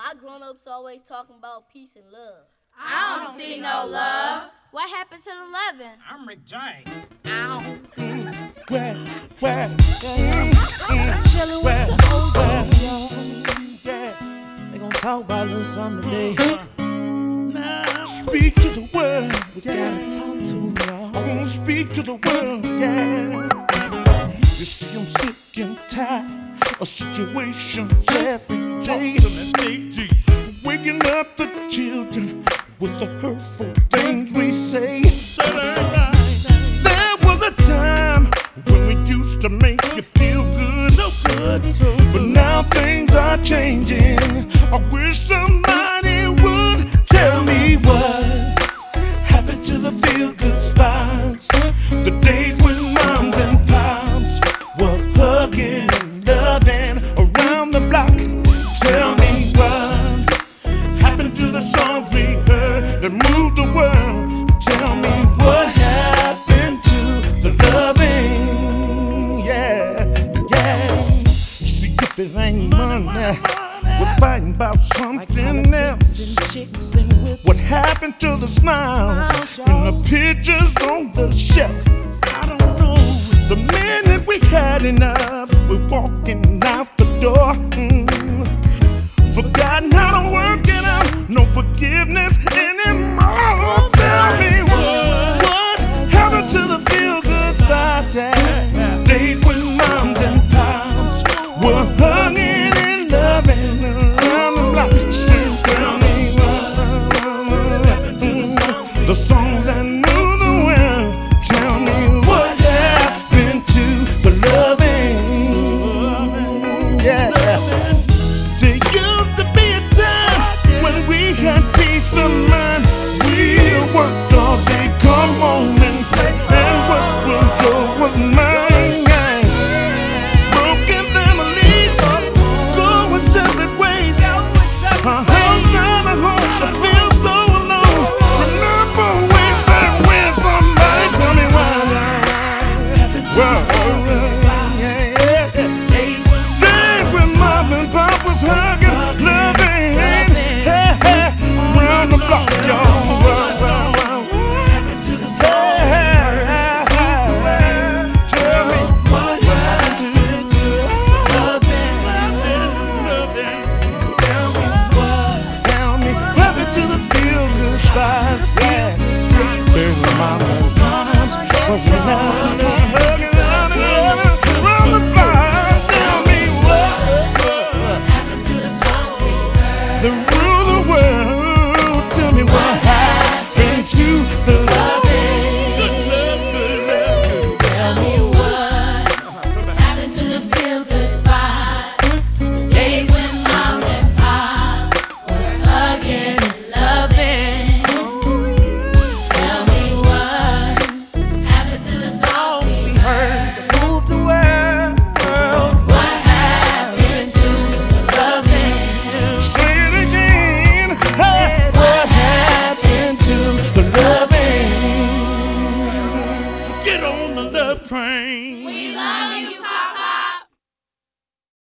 Our grown-ups always talking about peace and love. I don't see no love. What happened to the loving? I'm Rick James. Where? Chillin' with the OGs, y'all. They gon' talk about a little something today. Speak to the world. We gotta talk to them, y'all. I wanna speak to the world, yeah. You see, I'm sick and tired of situations every day. Waking up the children with the hurtful things we say. There was a time when we used to make you feel good, but now things are changing. I wish somebody would tell me what happened to the feel-good spots, the days when moms and pops were hugging and loving around the block. Tell me what happened to the songs we heard that moved the world. Tell me what happened to the loving, yeah. See, if it ain't money, we're fighting about something else. What happened to the smiles and the pictures on the shelf? I don't know. The minute we had enough, we're walking out the door. Forgotten how to work it out, no forgiveness anymore. Tell me what happened to the feel-good spots? Days when moms and pops were hugging and loving around the block. Tell me what happened to the songs that knew the world. Tell me what happened to the loving. Yeah. There used to be a time when we had peace of mind. We worked all day, come home and play, and what was yours was mine. Broken families, going separate ways. A house not a home, I feel so alone. Remember way back when somebody tell me why. Days when mom and pop was hugging, loving, round the block, y'all. Tell me what happened to loving. Tell me what happened to the feel-good spots. There's my mom and pops was around, hugging, loving, round the block. Tell me what happened to the songs we heard.